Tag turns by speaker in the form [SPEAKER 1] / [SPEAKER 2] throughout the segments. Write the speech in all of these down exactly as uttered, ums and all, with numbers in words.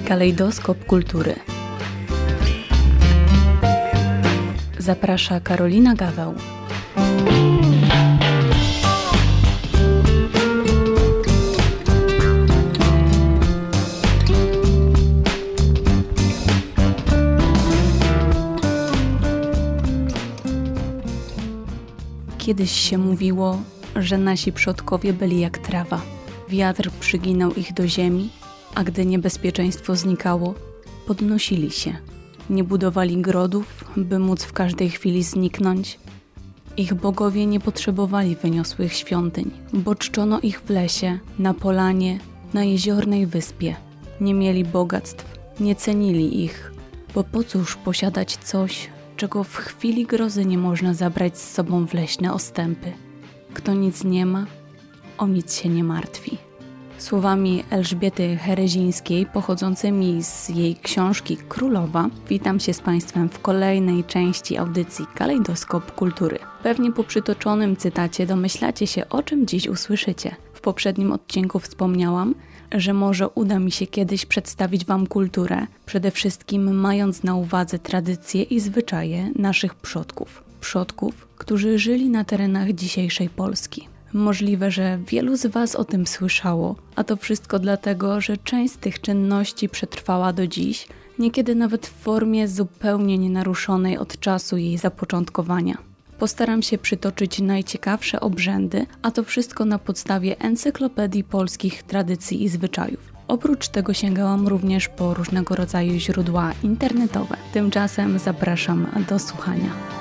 [SPEAKER 1] Kalejdoskop kultury. Zaprasza Karolina Gaweł. Kiedyś się mówiło, że nasi przodkowie byli jak trawa. Wiatr przyginał ich do ziemi, a gdy niebezpieczeństwo znikało, podnosili się. Nie budowali grodów, by móc w każdej chwili zniknąć. Ich bogowie nie potrzebowali wyniosłych świątyń, bo czczono ich w lesie, na polanie, na jeziornej wyspie. Nie mieli bogactw, nie cenili ich, bo po cóż posiadać coś, czego w chwili grozy nie można zabrać z sobą w leśne ostępy. Kto nic nie ma, o nic się nie martwi. Słowami Elżbiety Herezińskiej, pochodzącymi z jej książki Królowa, witam się z Państwem w kolejnej części audycji Kalejdoskop Kultury. Pewnie po przytoczonym cytacie domyślacie się, o czym dziś usłyszycie. W poprzednim odcinku wspomniałam, że może uda mi się kiedyś przedstawić Wam kulturę, przede wszystkim mając na uwadze tradycje i zwyczaje naszych przodków. Przodków, którzy żyli na terenach dzisiejszej Polski. Możliwe, że wielu z Was o tym słyszało, a to wszystko dlatego, że część z tych czynności przetrwała do dziś, niekiedy nawet w formie zupełnie nienaruszonej od czasu jej zapoczątkowania. Postaram się przytoczyć najciekawsze obrzędy, a to wszystko na podstawie Encyklopedii Polskich Tradycji i Zwyczajów. Oprócz tego sięgałam również po różnego rodzaju źródła internetowe. Tymczasem zapraszam do słuchania.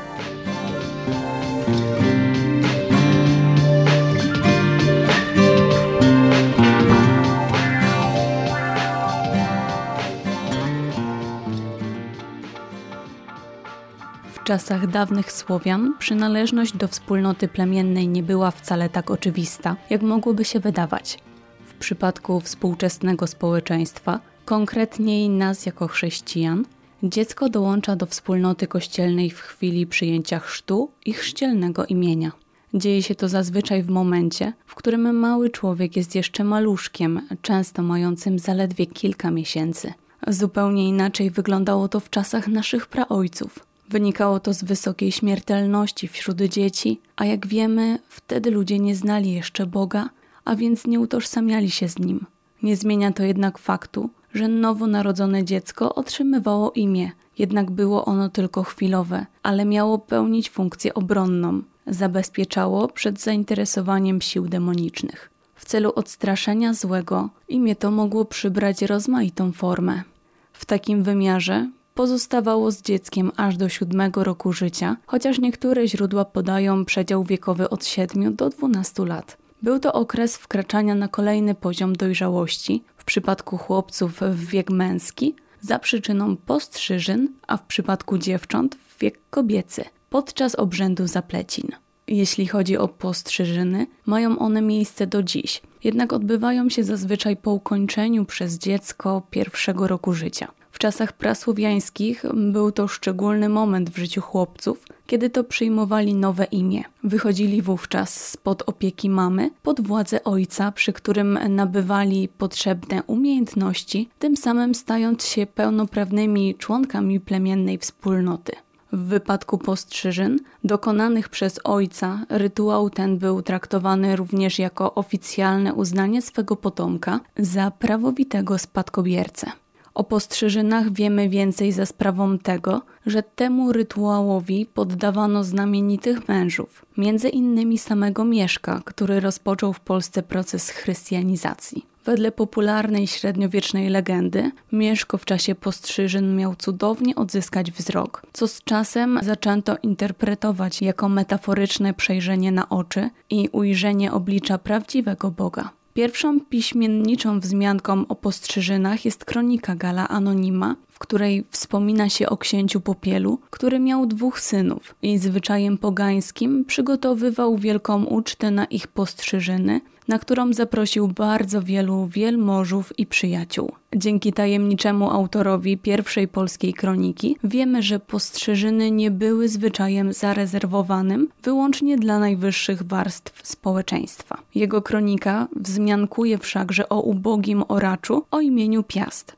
[SPEAKER 1] W czasach dawnych Słowian przynależność do wspólnoty plemiennej nie była wcale tak oczywista, jak mogłoby się wydawać. W przypadku współczesnego społeczeństwa, konkretniej nas jako chrześcijan, dziecko dołącza do wspólnoty kościelnej w chwili przyjęcia chrztu i chrzcielnego imienia. Dzieje się to zazwyczaj w momencie, w którym mały człowiek jest jeszcze maluszkiem, często mającym zaledwie kilka miesięcy. Zupełnie inaczej wyglądało to w czasach naszych praojców. Wynikało to z wysokiej śmiertelności wśród dzieci, a jak wiemy, wtedy ludzie nie znali jeszcze Boga, a więc nie utożsamiali się z Nim. Nie zmienia to jednak faktu, że nowonarodzone dziecko otrzymywało imię, jednak było ono tylko chwilowe, ale miało pełnić funkcję obronną, zabezpieczało przed zainteresowaniem sił demonicznych. W celu odstraszenia złego imię to mogło przybrać rozmaitą formę. W takim wymiarze pozostawało z dzieckiem aż do siódmego roku życia, chociaż niektóre źródła podają przedział wiekowy od siedmiu do dwunastu lat. Był to okres wkraczania na kolejny poziom dojrzałości, w przypadku chłopców w wiek męski, za przyczyną postrzyżyn, a w przypadku dziewcząt w wiek kobiecy, podczas obrzędu zaplecin. Jeśli chodzi o postrzyżyny, mają one miejsce do dziś, jednak odbywają się zazwyczaj po ukończeniu przez dziecko pierwszego roku życia. W czasach prasłowiańskich był to szczególny moment w życiu chłopców, kiedy to przyjmowali nowe imię. Wychodzili wówczas spod opieki mamy pod władzę ojca, przy którym nabywali potrzebne umiejętności, tym samym stając się pełnoprawnymi członkami plemiennej wspólnoty. W wypadku postrzyżyn dokonanych przez ojca rytuał ten był traktowany również jako oficjalne uznanie swego potomka za prawowitego spadkobiercę. O postrzyżynach wiemy więcej za sprawą tego, że temu rytuałowi poddawano znamienitych mężów, między innymi samego Mieszka, który rozpoczął w Polsce proces chrystianizacji. Wedle popularnej średniowiecznej legendy, Mieszko w czasie postrzyżyn miał cudownie odzyskać wzrok, co z czasem zaczęto interpretować jako metaforyczne przejrzenie na oczy i ujrzenie oblicza prawdziwego Boga. Pierwszą piśmienniczą wzmianką o postrzyżynach jest kronika Galla Anonima, w której wspomina się o księciu Popielu, który miał dwóch synów i zwyczajem pogańskim przygotowywał wielką ucztę na ich postrzyżyny, na którą zaprosił bardzo wielu wielmożów i przyjaciół. Dzięki tajemniczemu autorowi pierwszej polskiej kroniki wiemy, że postrzyżyny nie były zwyczajem zarezerwowanym wyłącznie dla najwyższych warstw społeczeństwa. Jego kronika wzmiankuje wszakże o ubogim oraczu o imieniu Piast,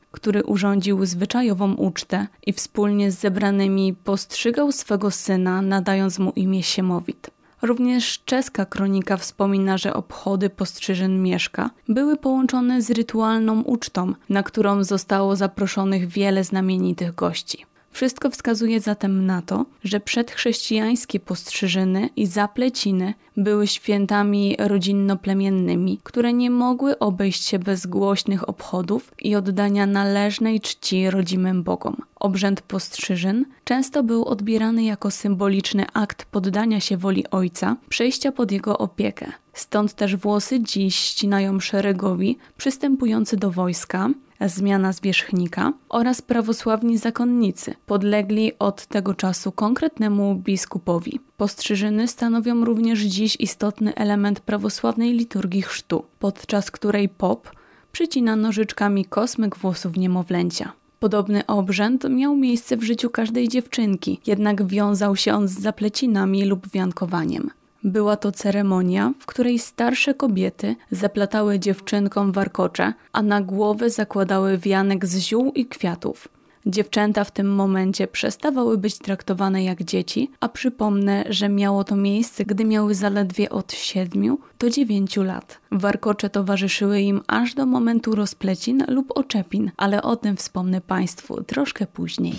[SPEAKER 1] który urządził zwyczajową ucztę i wspólnie z zebranymi postrzygał swego syna, nadając mu imię Siemowit. Również czeska kronika wspomina, że obchody postrzyżyn Mieszka były połączone z rytualną ucztą, na którą zostało zaproszonych wiele znamienitych gości. Wszystko wskazuje zatem na to, że przedchrześcijańskie postrzyżyny i zapleciny były świętami rodzinno-plemiennymi, które nie mogły obejść się bez głośnych obchodów i oddania należnej czci rodzimym bogom. Obrzęd postrzyżyn często był odbierany jako symboliczny akt poddania się woli ojca, przejścia pod jego opiekę. Stąd też włosy dziś ścinają szeregowi przystępujący do wojska, zmiana zwierzchnika oraz prawosławni zakonnicy, podlegli od tego czasu konkretnemu biskupowi. Postrzyżyny stanowią również dziś istotny element prawosławnej liturgii chrztu, podczas której pop przycina nożyczkami kosmyk włosów niemowlęcia. Podobny obrzęd miał miejsce w życiu każdej dziewczynki, jednak wiązał się on z zaplecinami lub wiankowaniem. Była to ceremonia, w której starsze kobiety zaplatały dziewczynkom warkocze, a na głowę zakładały wianek z ziół i kwiatów. Dziewczęta w tym momencie przestawały być traktowane jak dzieci, a przypomnę, że miało to miejsce, gdy miały zaledwie od siedmiu do dziewięciu lat. Warkocze towarzyszyły im aż do momentu rozplecin lub oczepin, ale o tym wspomnę Państwu troszkę później.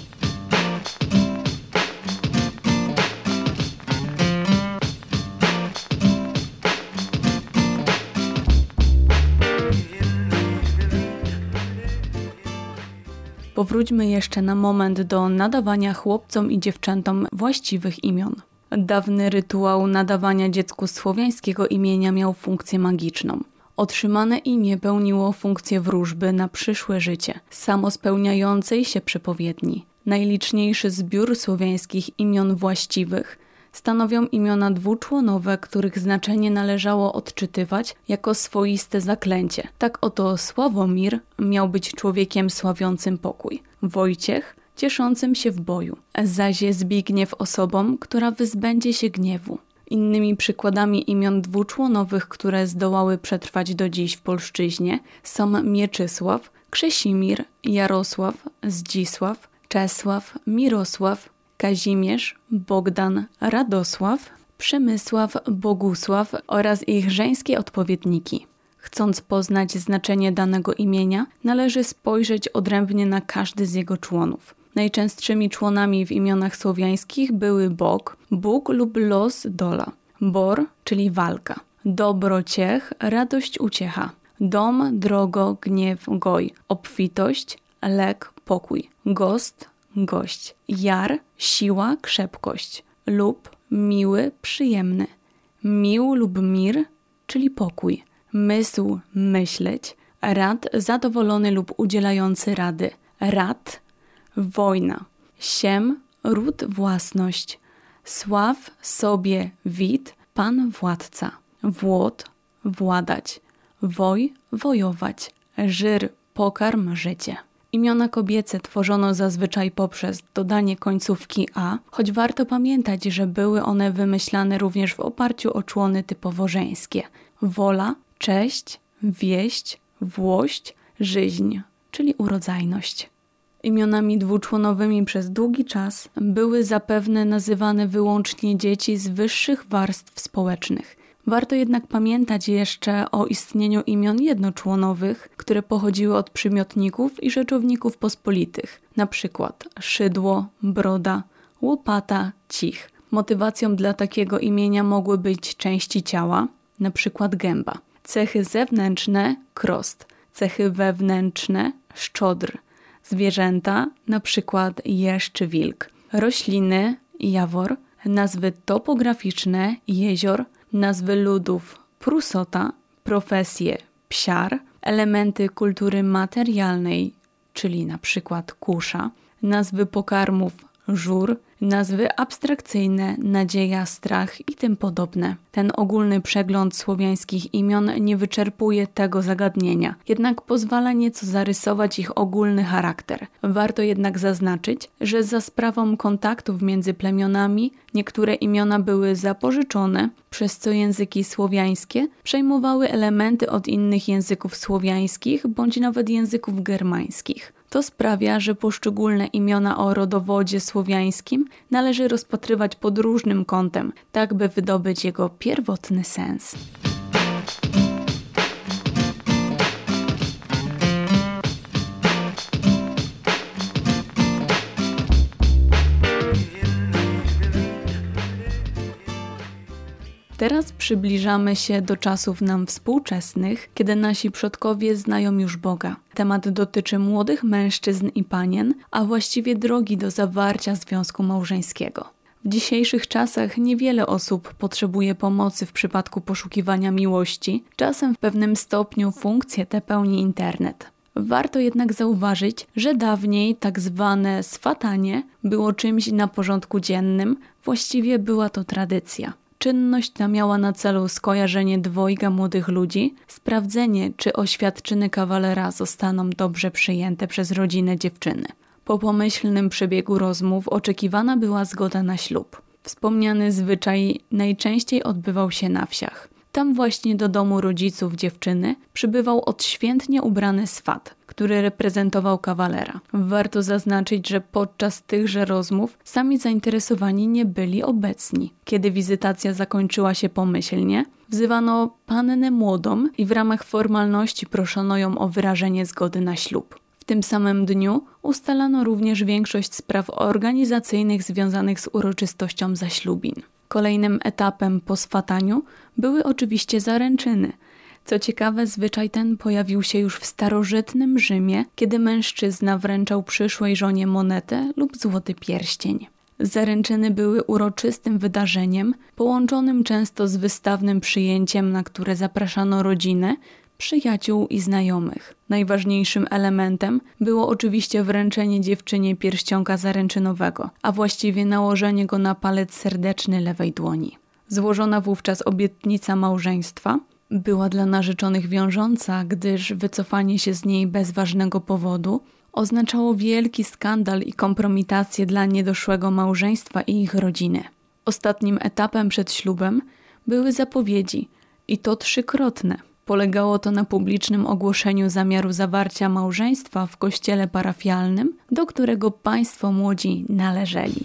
[SPEAKER 1] Powróćmy jeszcze na moment do nadawania chłopcom i dziewczętom właściwych imion. Dawny rytuał nadawania dziecku słowiańskiego imienia miał funkcję magiczną. Otrzymane imię pełniło funkcję wróżby na przyszłe życie, samospełniającej się przepowiedni. Najliczniejszy zbiór słowiańskich imion właściwych stanowią imiona dwuczłonowe, których znaczenie należało odczytywać jako swoiste zaklęcie. Tak oto Sławomir miał być człowiekiem sławiącym pokój, Wojciech cieszącym się w boju, zaś Zbigniew osobą, która wyzbędzie się gniewu. Innymi przykładami imion dwuczłonowych, które zdołały przetrwać do dziś w polszczyźnie, są Mieczysław, Krzesimir, Jarosław, Zdzisław, Czesław, Mirosław, Kazimierz, Bogdan, Radosław, Przemysław, Bogusław oraz ich żeńskie odpowiedniki. Chcąc poznać znaczenie danego imienia, należy spojrzeć odrębnie na każdy z jego członów. Najczęstszymi członami w imionach słowiańskich były Bóg, Bóg lub los, dola, Bor, czyli walka, dobro, ciech, radość, uciecha, dom, drogo, gniew, goj, obfitość, lek, pokój, gost, gość, jar, siła, krzepkość, lub miły, przyjemny, mił lub mir, czyli pokój, mysł, myśleć, rad, zadowolony lub udzielający rady, rad, wojna, siem, ród, własność, sław, sobie, wid, pan, władca, włod, władać, woj, wojować, żyr, pokarm, życie. Imiona kobiece tworzono zazwyczaj poprzez dodanie końcówki a, choć warto pamiętać, że były one wymyślane również w oparciu o człony typowo żeńskie. Wola, cześć, wieść, włość, żyźń, czyli urodzajność. Imionami dwuczłonowymi przez długi czas były zapewne nazywane wyłącznie dzieci z wyższych warstw społecznych. Warto jednak pamiętać jeszcze o istnieniu imion jednoczłonowych, które pochodziły od przymiotników i rzeczowników pospolitych, na przykład szydło, broda, łopata, cich. Motywacją dla takiego imienia mogły być części ciała, na przykład gęba, cechy zewnętrzne, krost, cechy wewnętrzne, szczodr, zwierzęta, na przykład jeż czy wilk, rośliny, jawor, nazwy topograficzne, jezior, nazwy ludów, prusota, profesje, psiar, elementy kultury materialnej, czyli na przykład kusza, nazwy pokarmów, żur, nazwy abstrakcyjne, nadzieja, strach i tym podobne. Ten ogólny przegląd słowiańskich imion nie wyczerpuje tego zagadnienia, jednak pozwala nieco zarysować ich ogólny charakter. Warto jednak zaznaczyć, że za sprawą kontaktów między plemionami niektóre imiona były zapożyczone, przez co języki słowiańskie przejmowały elementy od innych języków słowiańskich bądź nawet języków germańskich. To sprawia, że poszczególne imiona o rodowodzie słowiańskim należy rozpatrywać pod różnym kątem, tak by wydobyć jego pierwotny sens. Teraz przybliżamy się do czasów nam współczesnych, kiedy nasi przodkowie znają już Boga. Temat dotyczy młodych mężczyzn i panien, a właściwie drogi do zawarcia związku małżeńskiego. W dzisiejszych czasach niewiele osób potrzebuje pomocy w przypadku poszukiwania miłości, czasem w pewnym stopniu funkcję tę pełni internet. Warto jednak zauważyć, że dawniej tak zwane swatanie było czymś na porządku dziennym, właściwie była to tradycja. Czynność ta miała na celu skojarzenie dwojga młodych ludzi, sprawdzenie, czy oświadczyny kawalera zostaną dobrze przyjęte przez rodzinę dziewczyny. Po pomyślnym przebiegu rozmów oczekiwana była zgoda na ślub. Wspomniany zwyczaj najczęściej odbywał się na wsiach. Tam właśnie do domu rodziców dziewczyny przybywał odświętnie ubrany swat, który reprezentował kawalera. Warto zaznaczyć, że podczas tychże rozmów sami zainteresowani nie byli obecni. Kiedy wizytacja zakończyła się pomyślnie, wzywano pannę młodą i w ramach formalności proszono ją o wyrażenie zgody na ślub. W tym samym dniu ustalano również większość spraw organizacyjnych związanych z uroczystością zaślubin. Kolejnym etapem po swataniu były oczywiście zaręczyny. Co ciekawe, zwyczaj ten pojawił się już w starożytnym Rzymie, kiedy mężczyzna wręczał przyszłej żonie monetę lub złoty pierścień. Zaręczyny były uroczystym wydarzeniem, połączonym często z wystawnym przyjęciem, na które zapraszano rodzinę, przyjaciół i znajomych. Najważniejszym elementem było oczywiście wręczenie dziewczynie pierścionka zaręczynowego, a właściwie nałożenie go na palec serdeczny lewej dłoni. Złożona wówczas obietnica małżeństwa była dla narzeczonych wiążąca, gdyż wycofanie się z niej bez ważnego powodu oznaczało wielki skandal i kompromitację dla niedoszłego małżeństwa i ich rodziny. Ostatnim etapem przed ślubem były zapowiedzi, i to trzykrotne. Polegało to na publicznym ogłoszeniu zamiaru zawarcia małżeństwa w kościele parafialnym, do którego państwo młodzi należeli.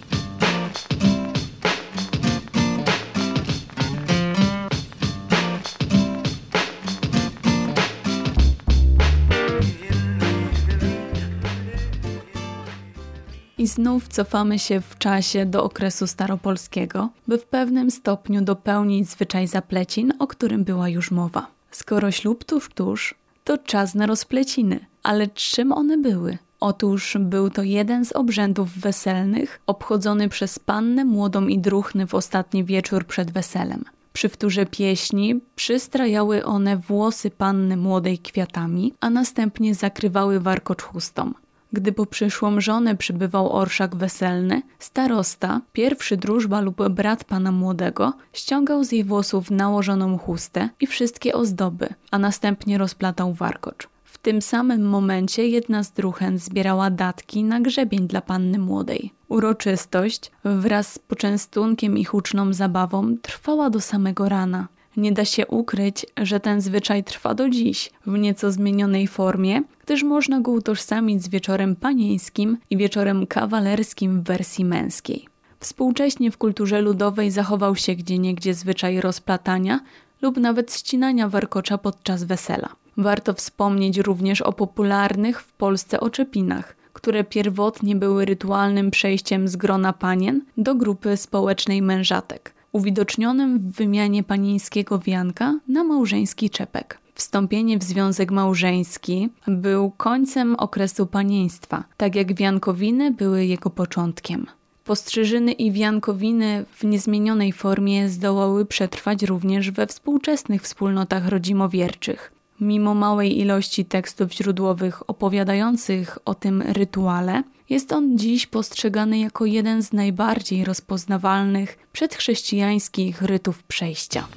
[SPEAKER 1] I znów cofamy się w czasie do okresu staropolskiego, by w pewnym stopniu dopełnić zwyczaj zaplecin, o którym była już mowa. Skoro ślub tuż tuż, to czas na rozpleciny. Ale czym one były? Otóż był to jeden z obrzędów weselnych, obchodzony przez pannę młodą i druchny w ostatni wieczór przed weselem. Przy wtórze pieśni przystrajały one włosy panny młodej kwiatami, a następnie zakrywały warkocz chustą. Gdy po przyszłą żonę przybywał orszak weselny, starosta, pierwszy drużba lub brat pana młodego, ściągał z jej włosów nałożoną chustę i wszystkie ozdoby, a następnie rozplatał warkocz. W tym samym momencie jedna z druhen zbierała datki na grzebień dla panny młodej. Uroczystość wraz z poczęstunkiem i huczną zabawą trwała do samego rana. Nie da się ukryć, że ten zwyczaj trwa do dziś w nieco zmienionej formie, gdyż można go utożsamić z wieczorem panieńskim i wieczorem kawalerskim w wersji męskiej. Współcześnie w kulturze ludowej zachował się gdzieniegdzie zwyczaj rozplatania lub nawet ścinania warkocza podczas wesela. Warto wspomnieć również o popularnych w Polsce oczepinach, które pierwotnie były rytualnym przejściem z grona panien do grupy społecznej mężatek, uwidocznionym w wymianie panieńskiego wianka na małżeński czepek. Wstąpienie w związek małżeński był końcem okresu panieństwa, tak jak wiankowiny były jego początkiem. Postrzyżyny i wiankowiny w niezmienionej formie zdołały przetrwać również we współczesnych wspólnotach rodzimowierczych. Mimo małej ilości tekstów źródłowych opowiadających o tym rytuale, jest on dziś postrzegany jako jeden z najbardziej rozpoznawalnych przedchrześcijańskich rytów przejścia.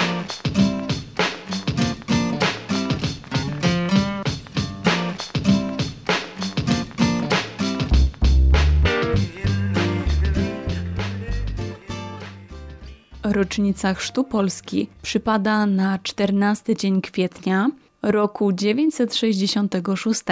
[SPEAKER 1] Rocznica chrztu Polski przypada na czternasty dzień kwietnia roku dziewięćset sześćdziesiątego szóstego.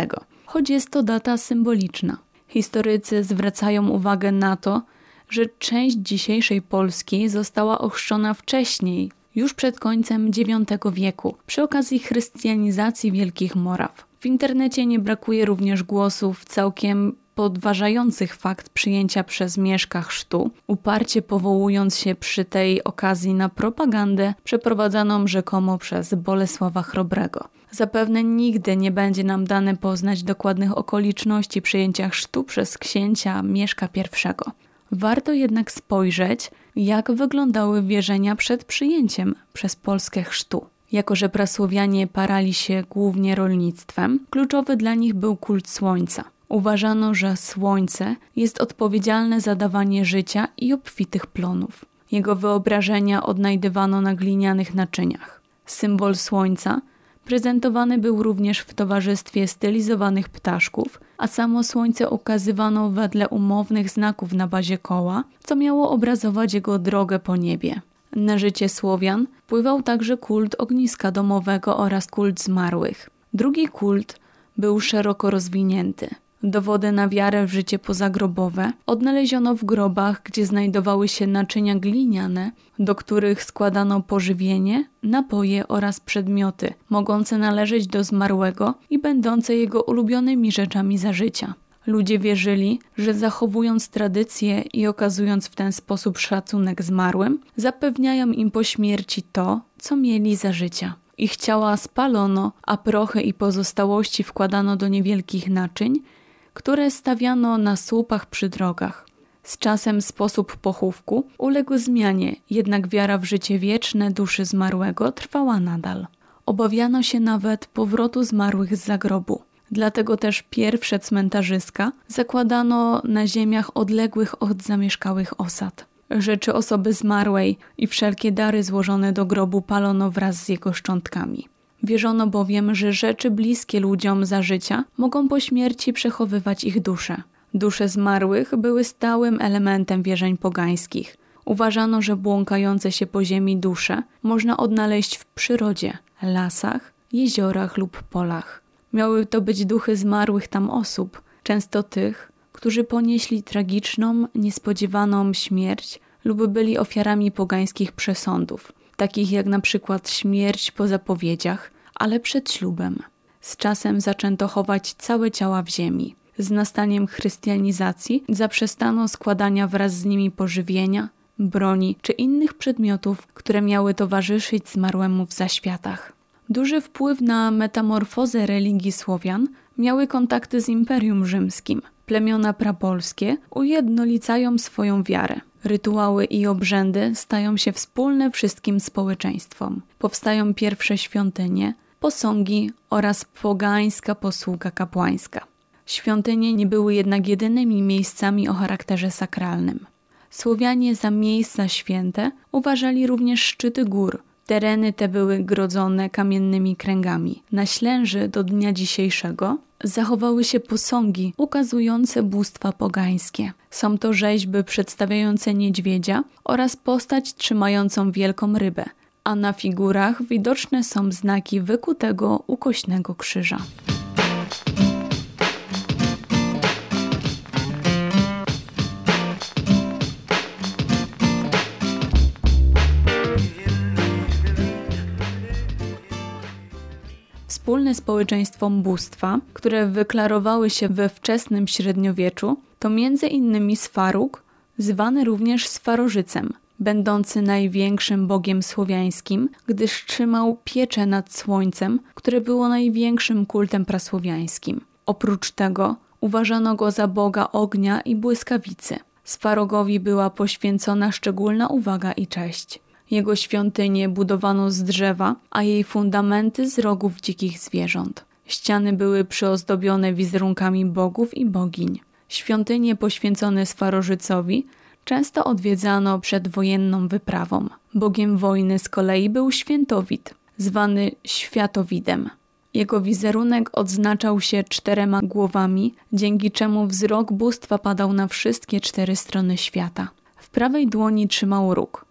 [SPEAKER 1] choć jest to data symboliczna. Historycy zwracają uwagę na to, że część dzisiejszej Polski została ochrzczona wcześniej, już przed końcem dziewiątego wieku, przy okazji chrystianizacji Wielkich Moraw. W internecie nie brakuje również głosów całkiem podważających fakt przyjęcia przez Mieszka chrztu, uparcie powołując się przy tej okazji na propagandę przeprowadzaną rzekomo przez Bolesława Chrobrego. Zapewne nigdy nie będzie nam dane poznać dokładnych okoliczności przyjęcia chrztu przez księcia Mieszka pierwszego. Warto jednak spojrzeć, jak wyglądały wierzenia przed przyjęciem przez Polskę chrztu. Jako że prasłowianie parali się głównie rolnictwem, kluczowy dla nich był kult słońca. Uważano, że słońce jest odpowiedzialne za dawanie życia i obfitych plonów. Jego wyobrażenia odnajdywano na glinianych naczyniach. Symbol słońca prezentowany był również w towarzystwie stylizowanych ptaszków, a samo słońce ukazywano wedle umownych znaków na bazie koła, co miało obrazować jego drogę po niebie. Na życie Słowian wpływał także kult ogniska domowego oraz kult zmarłych. Drugi kult był szeroko rozwinięty. Dowody na wiarę w życie pozagrobowe odnaleziono w grobach, gdzie znajdowały się naczynia gliniane, do których składano pożywienie, napoje oraz przedmioty, mogące należeć do zmarłego i będące jego ulubionymi rzeczami za życia. Ludzie wierzyli, że zachowując tradycje i okazując w ten sposób szacunek zmarłym, zapewniają im po śmierci to, co mieli za życia. Ich ciała spalono, a prochy i pozostałości wkładano do niewielkich naczyń, które stawiano na słupach przy drogach. Z czasem sposób pochówku uległ zmianie, jednak wiara w życie wieczne duszy zmarłego trwała nadal. Obawiano się nawet powrotu zmarłych z zagrobu. Dlatego też pierwsze cmentarzyska zakładano na ziemiach odległych od zamieszkałych osad. Rzeczy osoby zmarłej i wszelkie dary złożone do grobu palono wraz z jego szczątkami. Wierzono bowiem, że rzeczy bliskie ludziom za życia mogą po śmierci przechowywać ich dusze. Dusze zmarłych były stałym elementem wierzeń pogańskich. Uważano, że błąkające się po ziemi dusze można odnaleźć w przyrodzie, lasach, jeziorach lub polach. Miały to być duchy zmarłych tam osób, często tych, którzy ponieśli tragiczną, niespodziewaną śmierć lub byli ofiarami pogańskich przesądów, takich jak na przykład śmierć po zapowiedziach, ale przed ślubem. Z czasem zaczęto chować całe ciała w ziemi. Z nastaniem chrystianizacji zaprzestano składania wraz z nimi pożywienia, broni czy innych przedmiotów, które miały towarzyszyć zmarłemu w zaświatach. Duży wpływ na metamorfozę religii Słowian miały kontakty z Imperium Rzymskim. Plemiona prapolskie ujednolicają swoją wiarę. Rytuały i obrzędy stają się wspólne wszystkim społeczeństwom. Powstają pierwsze świątynie, posągi oraz pogańska posługa kapłańska. Świątynie nie były jednak jedynymi miejscami o charakterze sakralnym. Słowianie za miejsca święte uważali również szczyty gór. Tereny te były grodzone kamiennymi kręgami. Na Ślęży do dnia dzisiejszego zachowały się posągi ukazujące bóstwa pogańskie. Są to rzeźby przedstawiające niedźwiedzia oraz postać trzymającą wielką rybę, a na figurach widoczne są znaki wykutego ukośnego krzyża. Wspólne społeczeństwom bóstwa, które wyklarowały się we wczesnym średniowieczu, to między innymi Sfarug, zwany również Swarożycem, będący największym bogiem słowiańskim, gdyż trzymał pieczę nad słońcem, które było największym kultem prasłowiańskim. Oprócz tego uważano go za boga ognia i błyskawicy. Sfarogowi była poświęcona szczególna uwaga i cześć. Jego świątynię budowano z drzewa, a jej fundamenty z rogów dzikich zwierząt. Ściany były przyozdobione wizerunkami bogów i bogiń. Świątynie poświęcone Swarożycowi często odwiedzano przed wojenną wyprawą. Bogiem wojny z kolei był Świętowid, zwany Światowidem. Jego wizerunek odznaczał się czterema głowami, dzięki czemu wzrok bóstwa padał na wszystkie cztery strony świata. W prawej dłoni trzymał róg.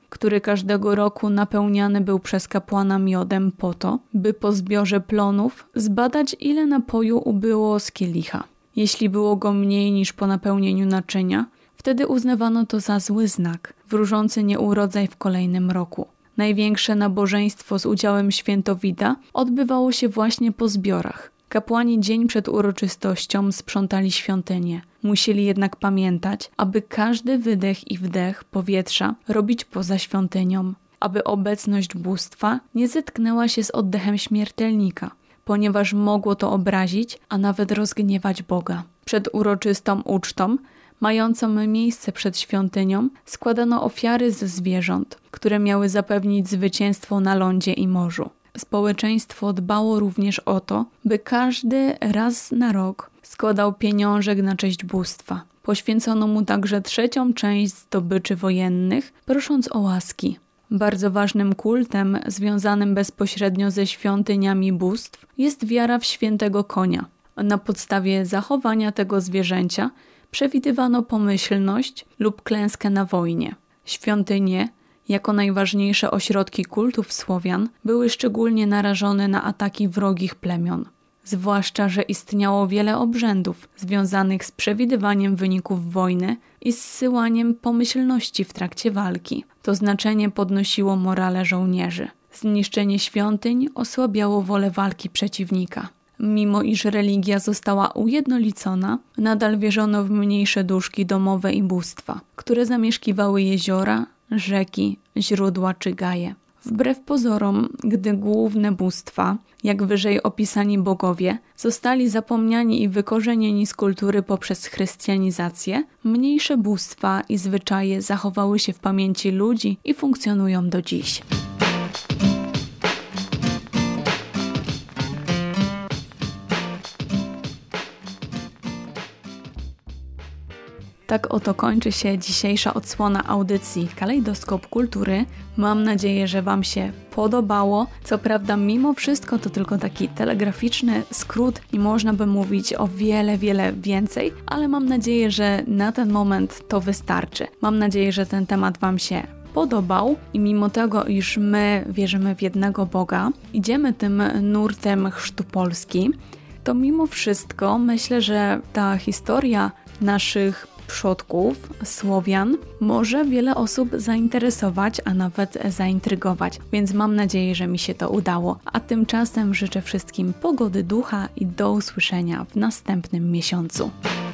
[SPEAKER 1] który każdego roku napełniany był przez kapłana miodem po to, by po zbiorze plonów zbadać, ile napoju ubyło z kielicha. Jeśli było go mniej niż po napełnieniu naczynia, wtedy uznawano to za zły znak, wróżący nieurodzaj w kolejnym roku. Największe nabożeństwo z udziałem świętowida odbywało się właśnie po zbiorach. Kapłani dzień przed uroczystością sprzątali świątynię. Musieli jednak pamiętać, aby każdy wydech i wdech powietrza robić poza świątynią, aby obecność bóstwa nie zetknęła się z oddechem śmiertelnika, ponieważ mogło to obrazić, a nawet rozgniewać Boga. Przed uroczystą ucztą, mającą miejsce przed świątynią, składano ofiary ze zwierząt, które miały zapewnić zwycięstwo na lądzie i morzu. Społeczeństwo dbało również o to, by każdy raz na rok składał pieniążek na cześć bóstwa. Poświęcono mu także trzecią część zdobyczy wojennych, prosząc o łaski. Bardzo ważnym kultem związanym bezpośrednio ze świątyniami bóstw jest wiara w świętego konia. Na podstawie zachowania tego zwierzęcia przewidywano pomyślność lub klęskę na wojnie. Świątynie, jako najważniejsze ośrodki kultów Słowian, były szczególnie narażone na ataki wrogich plemion. Zwłaszcza, że istniało wiele obrzędów związanych z przewidywaniem wyników wojny i zsyłaniem pomyślności w trakcie walki. To znaczenie podnosiło morale żołnierzy. Zniszczenie świątyń osłabiało wolę walki przeciwnika. Mimo iż religia została ujednolicona, nadal wierzono w mniejsze duszki domowe i bóstwa, które zamieszkiwały jeziora, rzeki, źródła czy gaje. Wbrew pozorom, gdy główne bóstwa, jak wyżej opisani bogowie, zostali zapomniani i wykorzenieni z kultury poprzez chrystianizację, mniejsze bóstwa i zwyczaje zachowały się w pamięci ludzi i funkcjonują do dziś. Tak oto kończy się dzisiejsza odsłona audycji Kalejdoskop Kultury. Mam nadzieję, że Wam się podobało. Co prawda, mimo wszystko to tylko taki telegraficzny skrót i można by mówić o wiele, wiele więcej, ale mam nadzieję, że na ten moment to wystarczy. Mam nadzieję, że ten temat Wam się podobał i mimo tego, iż my wierzymy w jednego Boga, idziemy tym nurtem chrztu Polski, to mimo wszystko myślę, że ta historia naszych przodków, Słowian, może wiele osób zainteresować, a nawet zaintrygować. Więc mam nadzieję, że mi się to udało. A tymczasem życzę wszystkim pogody ducha i do usłyszenia w następnym miesiącu.